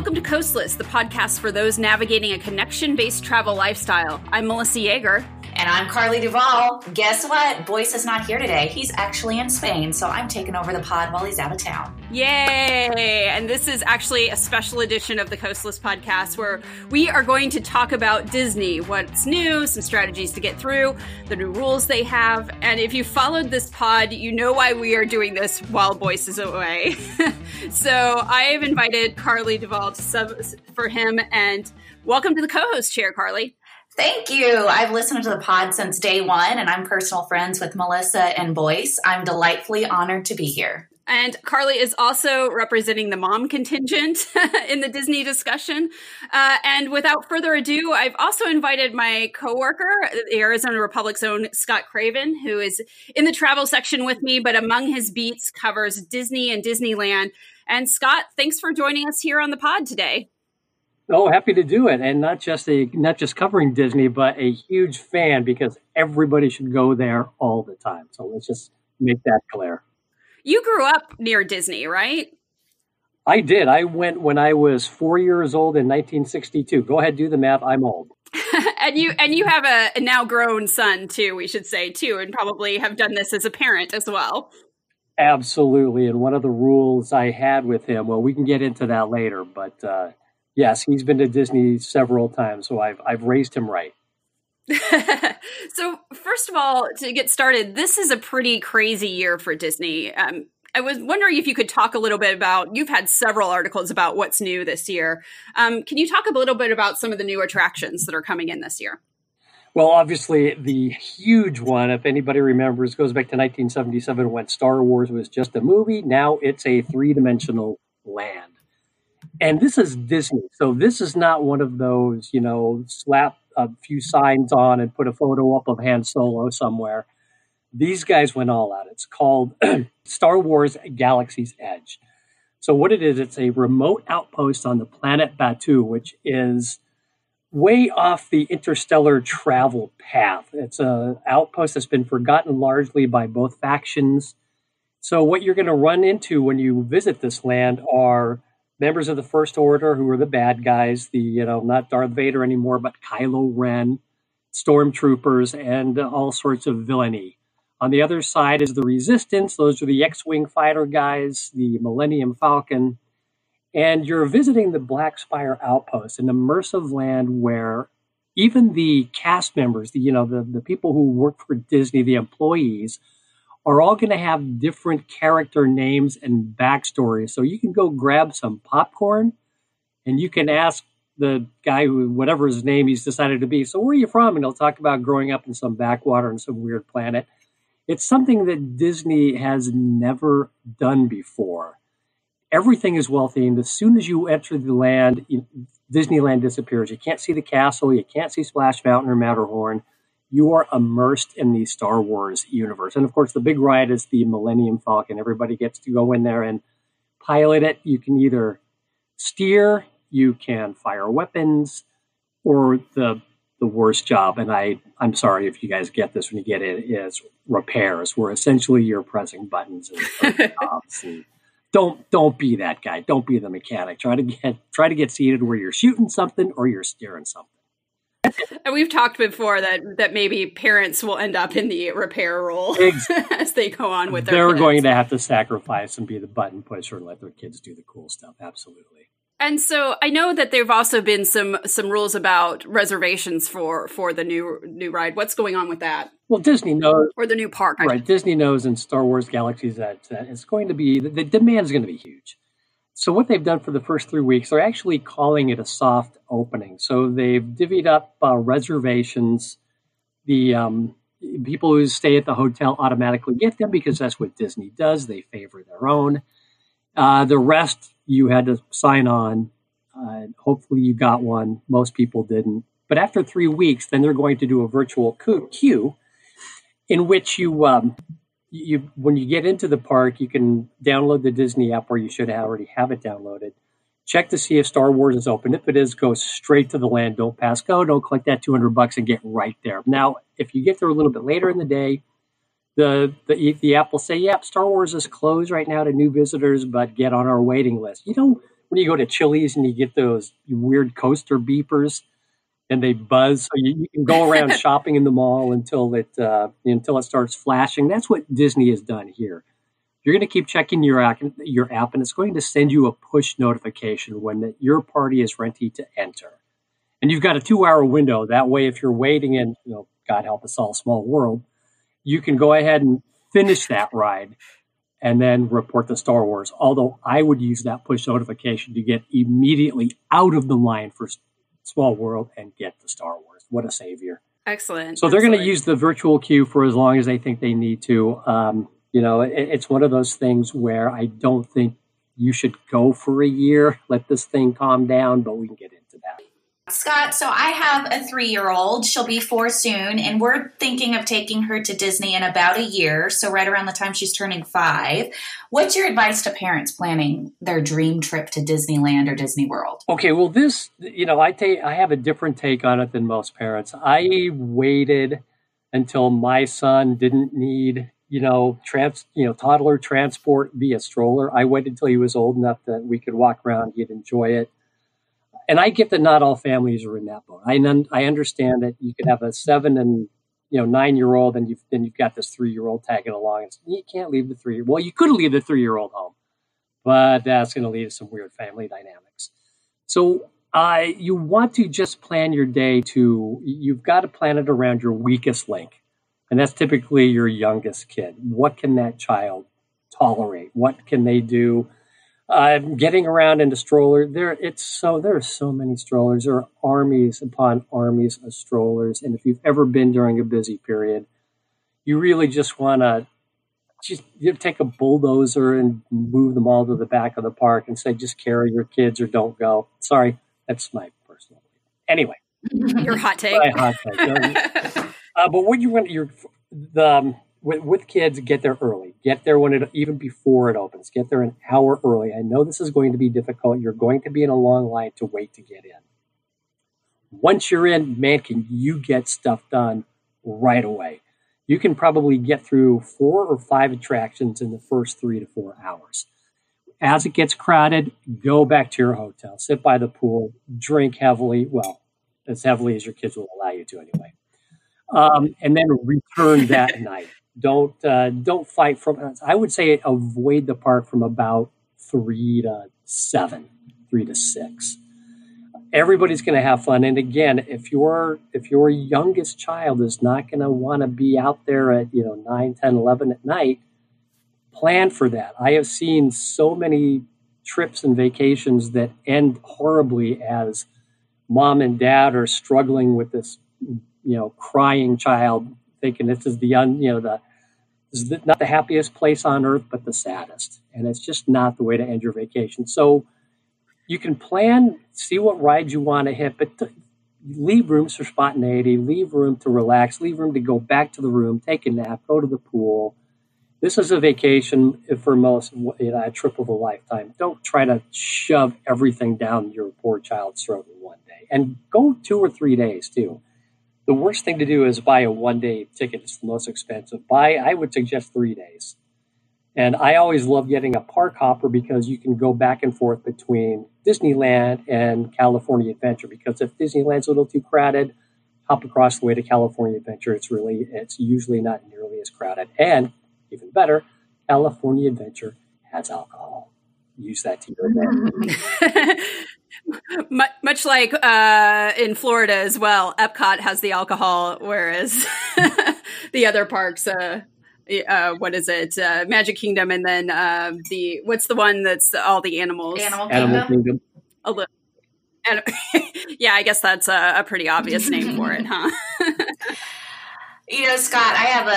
welcome to Coastless, the podcast for those navigating a connection-based travel lifestyle. I'm Melissa Yeager. And I'm Carly Duvall. Guess what? Boyce is not here today. He's actually in Spain, so I'm taking over the pod while he's out of town. Yay! And this is actually a special edition of the Coastless podcast where we are going to talk about Disney, what's new, some strategies to get through, the new rules they have. And if you followed this pod, you know why we are doing this while Boyce is away. So I have invited Carly Duvall to sub for him, and welcome to the co-host chair, Carly. Thank you. I've listened to the pod since day one, and I'm personal friends with Melissa and Boyce. I'm delightfully honored to be here. And Carly is also representing the mom contingent in the Disney discussion. And without further ado, I've also invited my coworker, the Arizona Republic's own Scott Craven, who is in the travel section with me, but among his beats covers Disney and Disneyland. And Scott, thanks for joining us here on the pod today. Oh, happy to do it. And not just covering Disney, but a huge fan because everybody should go there all the time. So let's just make that clear. You grew up near Disney, right? I did. I went when I was 4 years old in 1962. Go ahead, do the math. I'm old. and you have a now grown son too, we should say too, and probably have done this as a parent as well. Absolutely. And one of the rules I had with him, well, we can get into that later, but yes, he's been to Disney several times, so I've raised him right. So first of all, to get started, this is a pretty crazy year for Disney. I was wondering if you could talk a little bit about, you've had several articles about what's new this year. Can you talk a little bit about some of the new attractions that are coming in this year? Well, obviously, the huge one, if anybody remembers, goes back to 1977 when Star Wars was just a movie. Now it's a three-dimensional land. And this is Disney. So this is not one of those, slap a few signs on and put a photo up of Han Solo somewhere. These guys went all out. It's called Star Wars Galaxy's Edge. So what it is, it's a remote outpost on the planet Batuu, which is way off the interstellar travel path. It's an outpost that's been forgotten largely by both factions. So what you're going to run into when you visit this land are members of the First Order, who are the bad guys, not Darth Vader anymore, but Kylo Ren, stormtroopers, and all sorts of villainy. On the other side is the Resistance. Those are the X-Wing fighter guys, the Millennium Falcon. And you're visiting the Black Spire Outpost, an immersive land where even the cast members, the people who work for Disney, the employees, are all going to have different character names and backstories. So you can go grab some popcorn and you can ask the guy who, whatever his name he's decided to be, so where are you from? And he'll talk about growing up in some backwater on some weird planet. It's something that Disney has never done before. Everything is well themed. As soon as you enter the land, Disneyland disappears. You can't see the castle. You can't see Splash Mountain or Matterhorn. You are immersed in the Star Wars universe. And of course, the big ride is the Millennium Falcon. Everybody gets to go in there and pilot it. You can either steer, you can fire weapons, or the worst job, and I'm sorry if you guys get this when you get it, is repairs, where essentially you're pressing buttons and knobs. And don't be that guy. Don't be the mechanic. Try to get seated where you're shooting something or you're steering something. And we've talked before that maybe parents will end up in the repair role as they go on with their They're kids. going to have to sacrifice and be the button pusher and let their kids do the cool stuff. Absolutely. And so I know that there have also been some rules about reservations for the new ride. What's going on with that? Well, Disney knows. Or the new park. Right. Disney knows in Star Wars Galaxies that it's going to be, the demand is going to be huge. So what they've done for the first 3 weeks, they're actually calling it a soft opening. So they've divvied up reservations. The people who stay at the hotel automatically get them because that's what Disney does. They favor their own. The rest, you had to sign on. Hopefully you got one. Most people didn't. But after 3 weeks, then they're going to do a virtual queue in which you when you get into the park, you can download the Disney app, or you should already have it downloaded. Check to see if Star Wars is open. If it is, go straight to the land. Don't pass go. Don't collect that $200 and get right there. Now, if you get there a little bit later in the day, the app will say, "Yep, Star Wars is closed right now to new visitors, but get on our waiting list." when you go to Chili's and you get those weird coaster beepers and they buzz, so you can go around shopping in the mall until it starts flashing. That's what Disney has done here. You're going to keep checking your app, and it's going to send you a push notification when your party is ready to enter. And you've got a 2-hour window. That way, if you're waiting in, God help us all, small world, you can go ahead and finish that ride and then report to Star Wars. Although I would use that push notification to get immediately out of the line for Small World and get to Star Wars. What a savior. Excellent. So they're going to use the virtual queue for as long as they think they need to. It's one of those things where I don't think you should go for a year. Let this thing calm down, but we can get into that. Scott, so I have a 3-year-old. She'll be 4 soon, and we're thinking of taking her to Disney in about a year, so right around the time she's turning 5. What's your advice to parents planning their dream trip to Disneyland or Disney World? Okay, well, this, I have a different take on it than most parents. I waited until my son didn't need, toddler transport via stroller. I waited until he was old enough that we could walk around, he'd enjoy it. And I get that not all families are in that boat. I understand that you could have a 7 and 9-year-old, and you've got this 3-year-old tagging along. And you can't leave the 3. Well, you could leave the 3-year-old home, but that's going to lead to some weird family dynamics. So you want to just plan your day you've got to plan it around your weakest link, and that's typically your youngest kid. What can that child tolerate? What can they do? Getting around in the stroller, there are so many strollers. There are armies upon armies of strollers, and if you've ever been during a busy period, you really just want to take a bulldozer and move them all to the back of the park and say, just carry your kids or don't go. Sorry, that's my personal opinion. Anyway, your hot take. My hot take. But what you want with kids, get there early. Get there even before it opens. Get there an hour early. I know this is going to be difficult. You're going to be in a long line to wait to get in. Once you're in, man, can you get stuff done right away? You can probably get through 4 or 5 attractions in the first 3 to 4 hours. As it gets crowded, go back to your hotel. Sit by the pool. Drink heavily. Well, as heavily as your kids will allow you to anyway. And then return that night. Don't fight from. I would say avoid the park from about 3 to 7, 3 to 6. Everybody's going to have fun. And again, if your youngest child is not going to want to be out there at 9, 10, 11 at night, plan for that. I have seen so many trips and vacations that end horribly as mom and dad are struggling with this crying child, thinking this is this is not the happiest place on earth, but the saddest. And it's just not the way to end your vacation. So you can plan, see what rides you want to hit, but leave rooms for spontaneity, leave room to relax, leave room to go back to the room, take a nap, go to the pool. This is a vacation for most, a trip of a lifetime. Don't try to shove everything down your poor child's throat in one day. And go 2 or 3 days, too. The worst thing to do is buy a 1-day ticket. It's the most expensive. I would suggest 3 days. And I always love getting a park hopper because you can go back and forth between Disneyland and California Adventure. Because if Disneyland's a little too crowded, hop across the way to California Adventure. It's usually not nearly as crowded. And even better, California Adventure has alcohol. Use that to your advantage. Much like in Florida as well, Epcot has the alcohol, whereas the other parks, what is it? Magic Kingdom, and then what's the one that's all the animals? Animal Kingdom. Yeah, I guess that's a pretty obvious name for it, huh? Scott,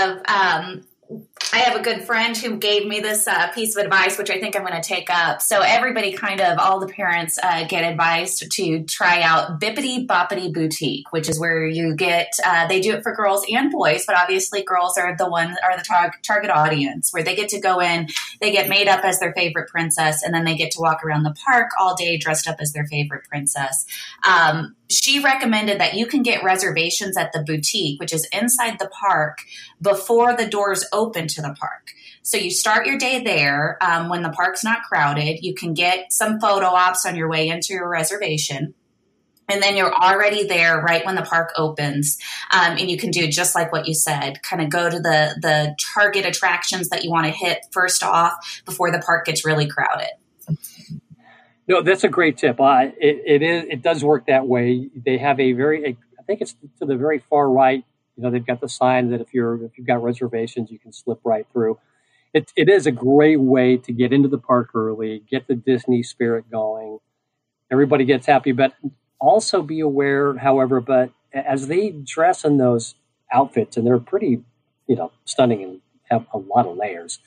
I have a good friend who gave me this piece of advice, which I think I'm going to take up. So everybody all the parents get advised to try out Bippity Boppity Boutique, which is where you get, they do it for girls and boys, but obviously girls are the target audience, where they get to go in, they get made up as their favorite princess, and then they get to walk around the park all day dressed up as their favorite princess. She recommended that you can get reservations at the boutique, which is inside the park, before the doors open to the park. So you start your day there when the park's not crowded. You can get some photo ops on your way into your reservation. And then you're already there right when the park opens. And you can do just like what you said, kind of go to the target attractions that you want to hit first off before the park gets really crowded. No, that's a great tip. It does work that way. They have I think it's to the very far right. They've got the sign that if you've got reservations, you can slip right through. It is a great way to get into the park early, get the Disney spirit going. Everybody gets happy, but also be aware, however, but as they dress in those outfits, and they're pretty, stunning and have a lot of layers.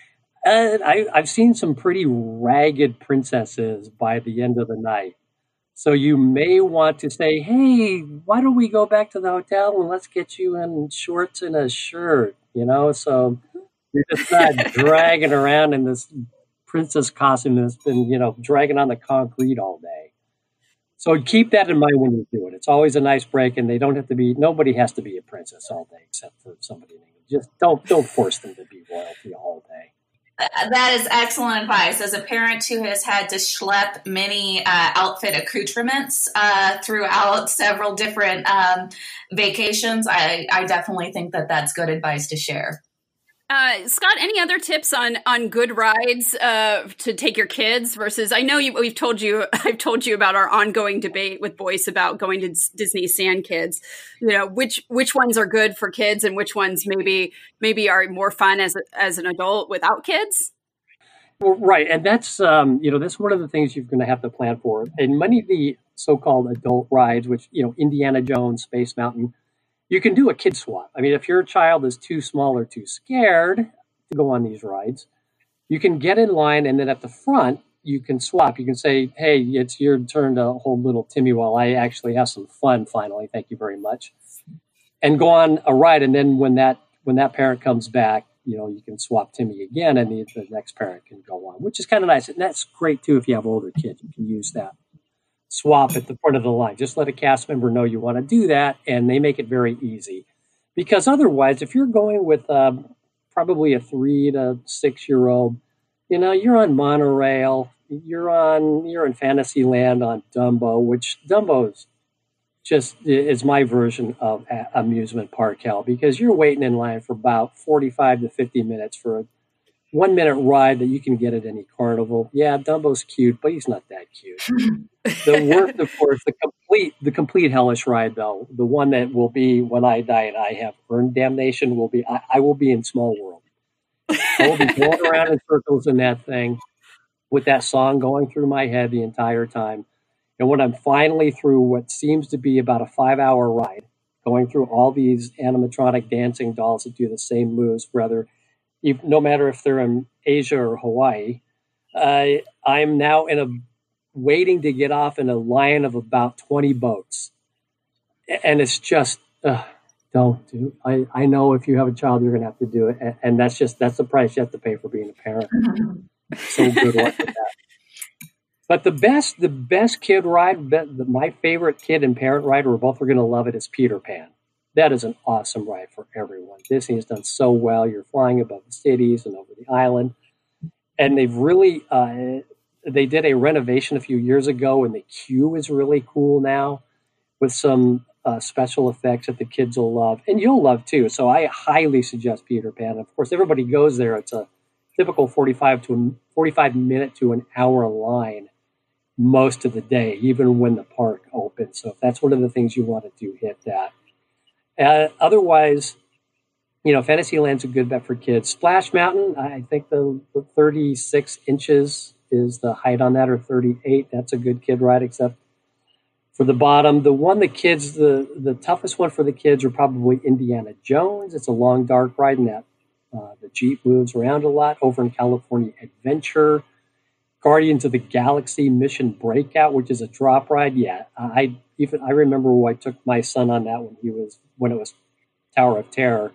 I've seen some pretty ragged princesses by the end of the night. So you may want to say, hey, why don't we go back to the hotel and let's get you in shorts and a shirt, So you're just not dragging around in this princess costume that's been, dragging on the concrete all day. So keep that in mind when you do it. It's always a nice break, and nobody has to be a princess all day except for somebody. Just don't force them to be royalty all day. That is excellent advice. As a parent who has had to schlep many outfit accoutrements throughout several different vacations, I definitely think that that's good advice to share. Scott, any other tips on good rides to take your kids versus? I know I've told you about our ongoing debate with Boyce about going to Disney Sand Kids. Which ones are good for kids and which ones maybe are more fun as an adult without kids. Well, right, and that's that's one of the things you're going to have to plan for. And many of the so-called adult rides, which Indiana Jones, Space Mountain. You can do a kid swap. I mean, if your child is too small or too scared to go on these rides, you can get in line, and then at the front, you can swap. You can say, hey, it's your turn to hold little Timmy while I actually have some fun finally. Thank you very much. And go on a ride. And then when that parent comes back, you can swap Timmy again, and the next parent can go on, which is kind of nice. And that's great, too, if you have older kids. You can use that swap at the front of the line. Just let a cast member know you want to do that, and they make it very easy. Because otherwise, if you're going with probably a 3 to 6 year old, you're on monorail, you're in Fantasyland on Dumbo, which Dumbo's is my version of amusement park hell, because you're waiting in line for about 45 to 50 minutes for a 1 minute ride that you can get at any carnival. Yeah, Dumbo's cute, but he's not that cute. The worst, of course, the complete hellish ride, though, the one that will be when I die and I have earned damnation, will be I will be in Small World. I will be going around in circles in that thing with that song going through my head the entire time. And when I'm finally through what seems to be about a 5-hour ride, going through all these animatronic dancing dolls that do the same moves, no matter if they're in Asia or Hawaii, I'm now waiting to get off in a line of about 20 boats. And it's just, don't do. I know if you have a child, you're going to have to do it. And that's the price you have to pay for being a parent. So good luck with that. But the best kid ride, my favorite kid and parent ride, we're both are going to love it, is Peter Pan. That is an awesome ride for everyone. Disney has done so well. You're flying above the cities and over the island. And they've really, they did a renovation a few years ago, and the queue is really cool now with some special effects that the kids will love. And you'll love, too. So I highly suggest Peter Pan. Of course, everybody goes there. It's a typical 45 minute to an hour line most of the day, even when the park opens. So if that's one of the things you want to do, hit that. Otherwise, Fantasyland's a good bet for kids. Splash Mountain, I think the 36 inches is the height on that, or 38. That's a good kid ride, except for the bottom. The toughest one for the kids are probably Indiana Jones. It's a long, dark ride, and that the Jeep moves around a lot. Over in California Adventure, Guardians of the Galaxy Mission Breakout, which is a drop ride. Yeah, I remember when I took my son on that when it was Tower of Terror.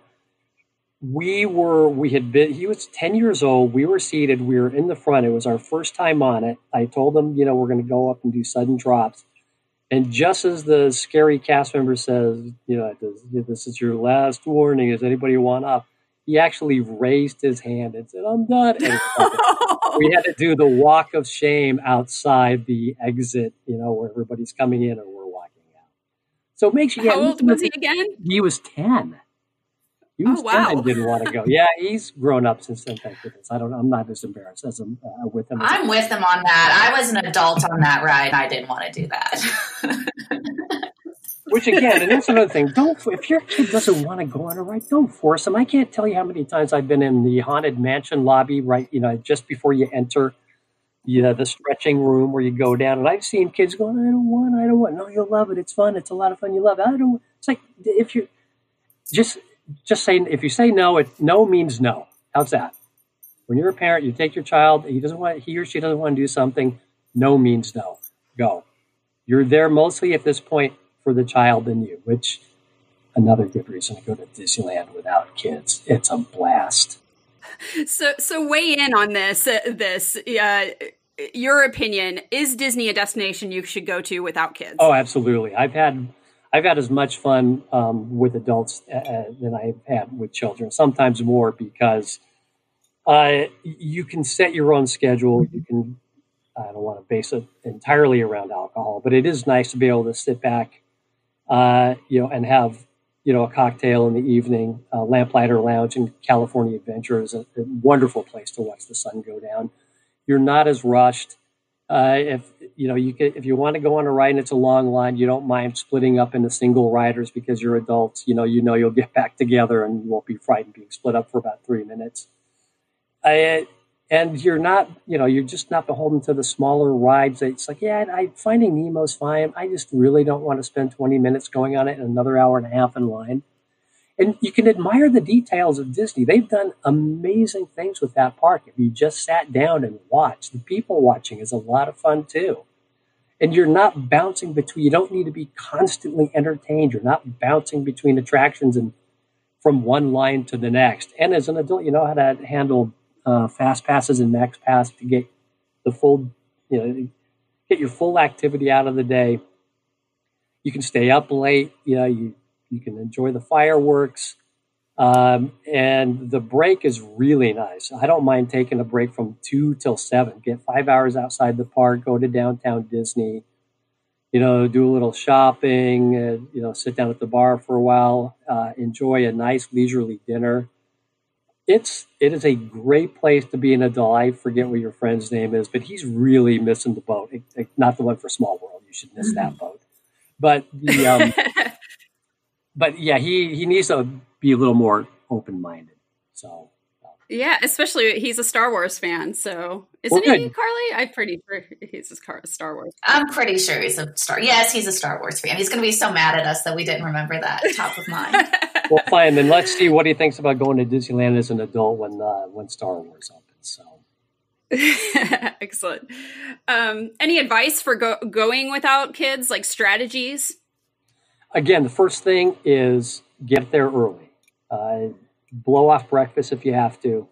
He was 10 years old. We were seated. We were in the front. It was our first time on it. I told him, we're going to go up and do sudden drops. And just as the scary cast member says, this is your last warning. Does anybody want up? he actually raised his hand and said, "I'm done." And we had to do the walk of shame outside the exit, where everybody's coming in or we're walking out. So it makes you. How old was he again? He was 10. He was 10 and didn't want to go. Yeah, he's grown up since then. Thank goodness. I'm not as embarrassed as I'm with him. I'm with him on that. I was an adult on that ride. I didn't want to do that. Which again, and that's another thing. If your kid doesn't want to go on a ride, don't force them. I can't tell you how many times I've been in the Haunted Mansion lobby, right? Just before you enter the stretching room where you go down, and I've seen kids going, I don't want. No, you'll love it. It's fun. It's a lot of fun. You love it. I don't. It's like if you just say, if you say no, no means no. How's that? When you're a parent, you take your child. He or she doesn't want to do something. No means no. Go. You're there mostly at this point for the child than you, which another good reason to go to Disneyland without kids. It's a blast. So weigh in on this. Your opinion, is Disney a destination you should go to without kids? Oh, absolutely. I've had as much fun with adults than I've had with children. Sometimes more because you can set your own schedule. You can. I don't want to base it entirely around alcohol, but it is nice to be able to sit back, and have, a cocktail in the evening. Lamplighter Lounge in California Adventure is a wonderful place to watch the sun go down. You're not as rushed. If you want to go on a ride and it's a long line, you don't mind splitting up into single riders because you're adults. You'll get back together and you won't be frightened being split up for about 3 minutes. And you're not, you're just not beholden to the smaller rides. It's like, Finding Nemo's fine. I just really don't want to spend 20 minutes going on it and another hour and a half in line. And you can admire the details of Disney. They've done amazing things with that park. If you just sat down and watched, the people watching is a lot of fun too. And you're not bouncing between, you don't need to be constantly entertained. You're not bouncing between attractions and from one line to the next. And as an adult, you know how to handle fast passes and max pass to get the full, get your full activity out of the day. You can stay up late. You can enjoy the fireworks, and the break is really nice. I don't mind taking a break from 2 till 7. Get 5 hours outside the park. Go to downtown Disney. Do a little shopping. Sit down at the bar for a while. Enjoy a nice leisurely dinner. It is a great place to be an adult. I forget what your friend's name is, but he's really missing the boat. Not the one for Small World. You should miss that boat. But but yeah, he needs to be a little more open-minded. So yeah, especially he's a Star Wars fan. So isn't he, Carly? I'm pretty sure he's a Star Wars fan. I'm pretty sure he's a Yes, he's a Star Wars fan. He's going to be so mad at us that we didn't remember that top of mind. Well, fine. Then let's see what he thinks about going to Disneyland as an adult when Star Wars opens. So excellent. Any advice for going without kids, like strategies? Again, the first thing is get there early. Blow off breakfast if you have to.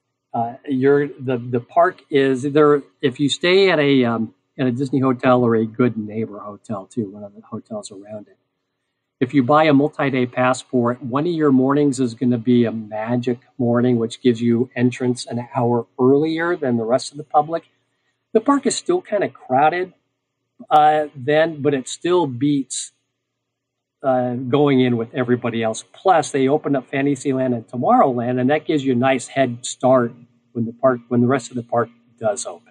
The park is there. If you stay at a Disney hotel or a Good Neighbor hotel too, one of the hotels around it. If you buy a multi-day passport, one of your mornings is going to be a magic morning, which gives you entrance an hour earlier than the rest of the public. The park is still kind of crowded then, but it still beats going in with everybody else. Plus, they opened up Fantasyland and Tomorrowland, and that gives you a nice head start when the rest of the park does open.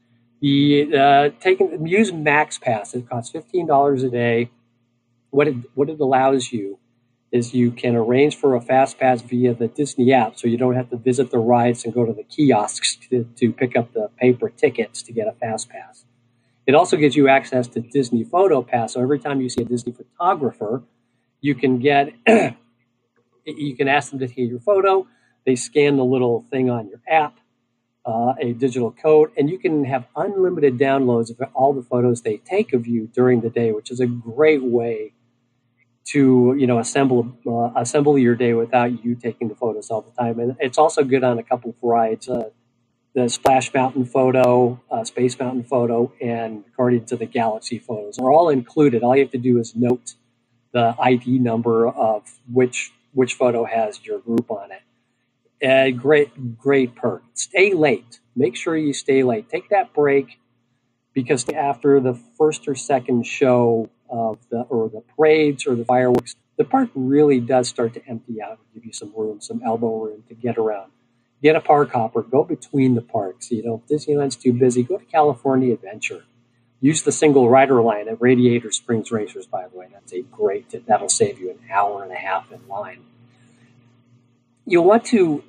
Use Max Pass. It costs $15 a day. What it allows you is you can arrange for a fast pass via the Disney app, so you don't have to visit the rides and go to the kiosks to pick up the paper tickets to get a fast pass. It also gives you access to Disney Photo Pass, so every time you see a Disney photographer, you can ask them to take your photo. They scan the little thing on your app, a digital code, and you can have unlimited downloads of all the photos they take of you during the day, which is a great way to assemble your day without you taking the photos all the time. And it's also good on a couple of rides. The Splash Mountain photo, Space Mountain photo, and Guardians of the Galaxy photos are all included. All you have to do is note the ID number of which photo has your group on it. Great perk. Stay late. Make sure you stay late. Take that break, because after the first or second show of the parades or the fireworks, the park really does start to empty out and give you some room, some elbow room to get around. Get a park hopper. Go between the parks. If Disneyland's too busy, go to California Adventure. Use the single rider line at Radiator Springs Racers, by the way. That's a great tip. That'll save you an hour and a half in line. You'll want to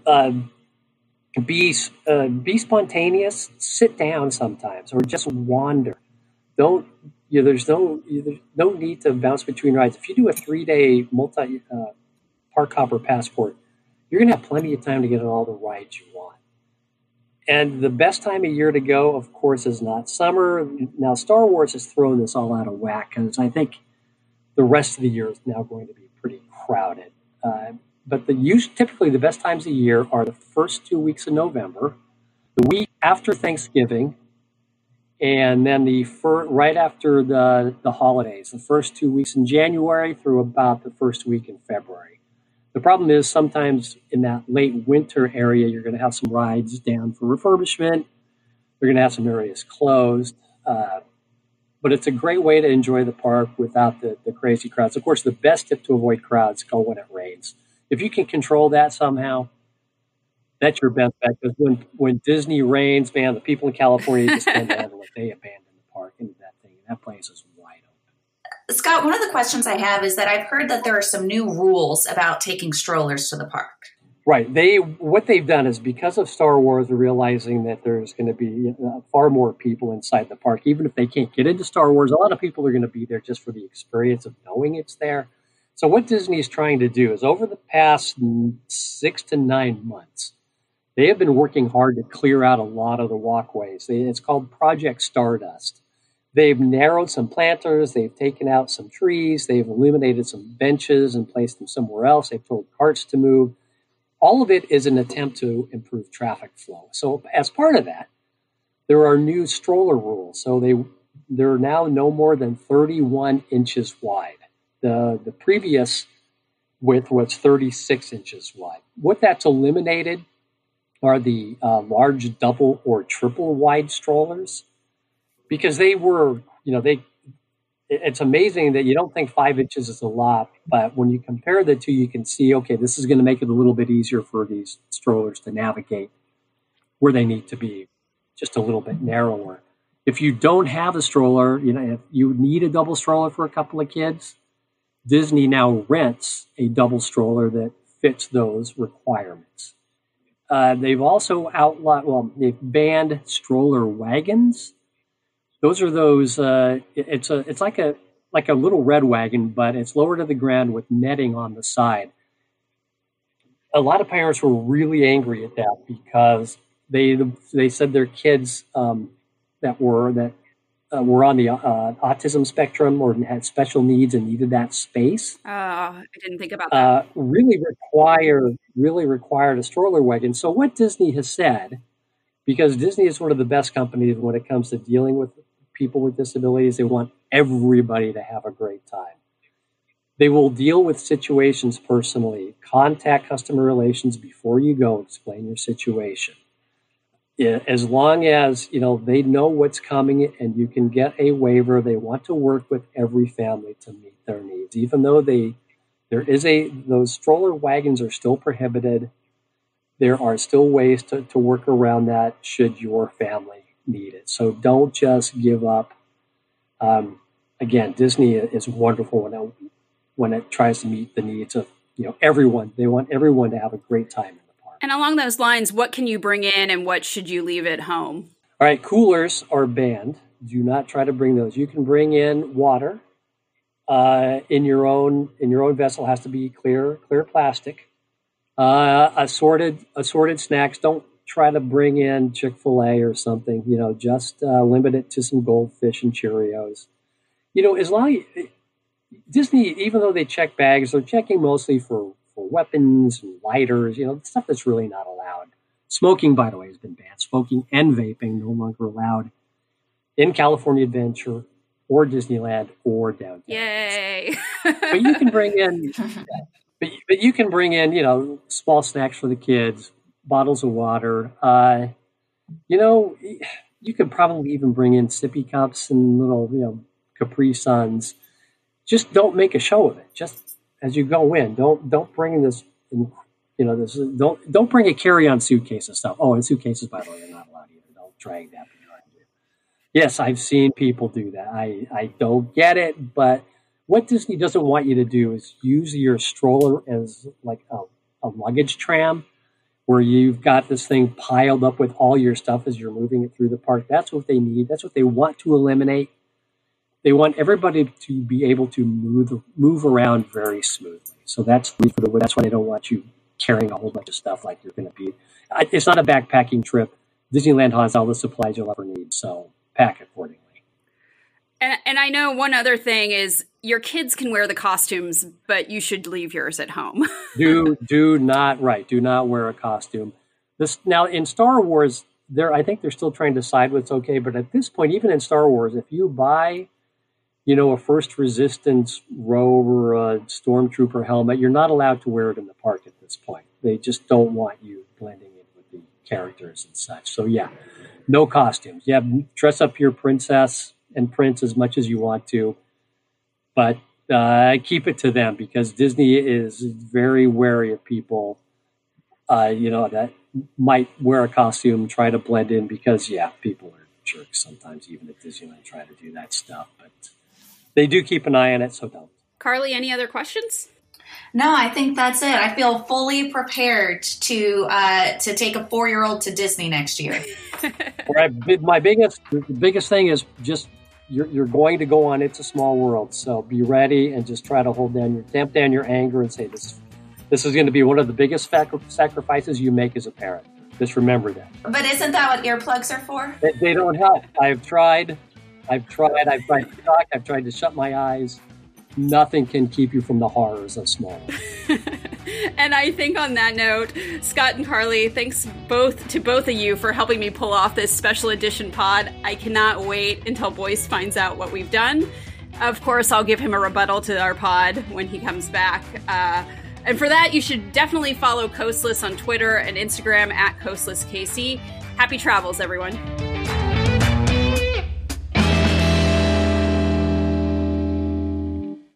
be spontaneous. Sit down sometimes, or just wander. There's no need to bounce between rides. If you do a 3-day multi park hopper passport, you're going to have plenty of time to get on all the rides you want. And the best time of year to go, of course, is not summer. Now, Star Wars has thrown this all out of whack, because I think the rest of the year is now going to be pretty crowded. But typically the best times of year are the first 2 weeks of November, the week after Thanksgiving, and then right after the holidays, the first 2 weeks in January through about the first week in February. The problem is sometimes in that late winter area, you're going to have some rides down for refurbishment. You're going to have some areas closed. But it's a great way to enjoy the park without the crazy crowds. Of course, the best tip to avoid crowds: go when it rains. If you can control that somehow, that's your best bet. Because when Disney rains, man, the people in California just can't handle it. They abandon the park into that thing. And that place is wide open. Scott, one of the questions I have is that I've heard that there are some new rules about taking strollers to the park. Right. What they've done is, because of Star Wars, they're realizing that there's going to be far more people inside the park. Even if they can't get into Star Wars, a lot of people are going to be there just for the experience of knowing it's there. So what Disney is trying to do is, over the past 6 to 9 months, they have been working hard to clear out a lot of the walkways. It's called Project Stardust. They've narrowed some planters. They've taken out some trees. They've eliminated some benches and placed them somewhere else. They've told carts to move. All of it is an attempt to improve traffic flow. So as part of that, there are new stroller rules. So they're now no more than 31 inches wide. The previous width was 36 inches wide. What that's eliminated are the large double or triple wide strollers, because it's amazing that you don't think 5 inches is a lot, but when you compare the two, you can see, okay, this is going to make it a little bit easier for these strollers to navigate where they need to be, just a little bit narrower. If you don't have a stroller, if you need a double stroller for a couple of kids, Disney now rents a double stroller that fits those requirements. They've also they've banned stroller wagons. Those are those. It's like a little red wagon, but it's lower to the ground with netting on the side. A lot of parents were really angry at that, because they said their kids that were on the autism spectrum or had special needs and needed that space. Oh, I didn't think about that. Really required a stroller wagon. So what Disney has said, because Disney is one of the best companies when it comes to dealing with people with disabilities, they want everybody to have a great time. They will deal with situations personally. Contact customer relations before you go. Explain your situation. As long as they know what's coming and you can get a waiver, they want to work with every family to meet their needs. Even though those stroller wagons are still prohibited, there are still ways to work around that should your family need it. So don't just give up. Again, Disney is wonderful when it tries to meet the needs of everyone. They want everyone to have a great time. And along those lines, what can you bring in and what should you leave at home? All right, coolers are banned. Do not try to bring those. You can bring in water in your own vessel. It has to be clear plastic. Assorted snacks. Don't try to bring in Chick-fil-A or something. Just limit it to some Goldfish and Cheerios. As long as Disney, even though they check bags, they're checking mostly for weapons and lighters, stuff that's really not allowed. Smoking, by the way, has been banned. Smoking and vaping no longer allowed in California Adventure or Disneyland or downtown. Yay! But you can bring in, small snacks for the kids. bottles of water. You could probably even bring in sippy cups and little, Capri Suns. Just don't make a show of it. Just as you go in, don't bring this. Don't bring a carry-on suitcase and stuff. Oh, and suitcases, by the way, are not allowed either. Don't drag that behind you. Yes, I've seen people do that. I don't get it, but what Disney doesn't want you to do is use your stroller as like a luggage tram, where you've got this thing piled up with all your stuff as you're moving it through the park. That's what they need. That's what they want to eliminate. They want everybody to be able to move around very smoothly. So that's why they don't want you carrying a whole bunch of stuff like you're going to be. It's not a backpacking trip. Disneyland has all the supplies you'll ever need, so pack accordingly. And I know one other thing is your kids can wear the costumes, but you should leave yours at home. Do not wear a costume. Now in Star Wars, I think they're still trying to decide what's okay, but at this point, even in Star Wars, if you buy, a First Resistance robe or a Stormtrooper helmet, you're not allowed to wear it in the park at this point. They just don't want you blending in with the characters and such. So yeah, no costumes. Yeah, dress up your princess and prince as much as you want to, but keep it to them, because Disney is very wary of people, that might wear a costume, try to blend in, because people are jerks sometimes, even at Disneyland, try to do that stuff. But they do keep an eye on it, so don't. Carly, any other questions? No, I think that's it. I feel fully prepared to take a 4-year-old to Disney next year. The biggest thing is just you're going to go on It's a Small World, so be ready and just try to tamp down your anger and say this is going to be one of the biggest sacrifices you make as a parent. Just remember that. But isn't that what earplugs are for? They don't help. I've tried to talk. I've tried to shut my eyes. Nothing can keep you from the horrors of Small World. And I think on that note, Scott and Carly, thanks to both of you for helping me pull off this special edition pod. I cannot wait until Boyce finds out what we've done. Of course, I'll give him a rebuttal to our pod when he comes back. And for that, you should definitely follow Coastless on Twitter and Instagram @CoastlessKC. Happy travels, everyone.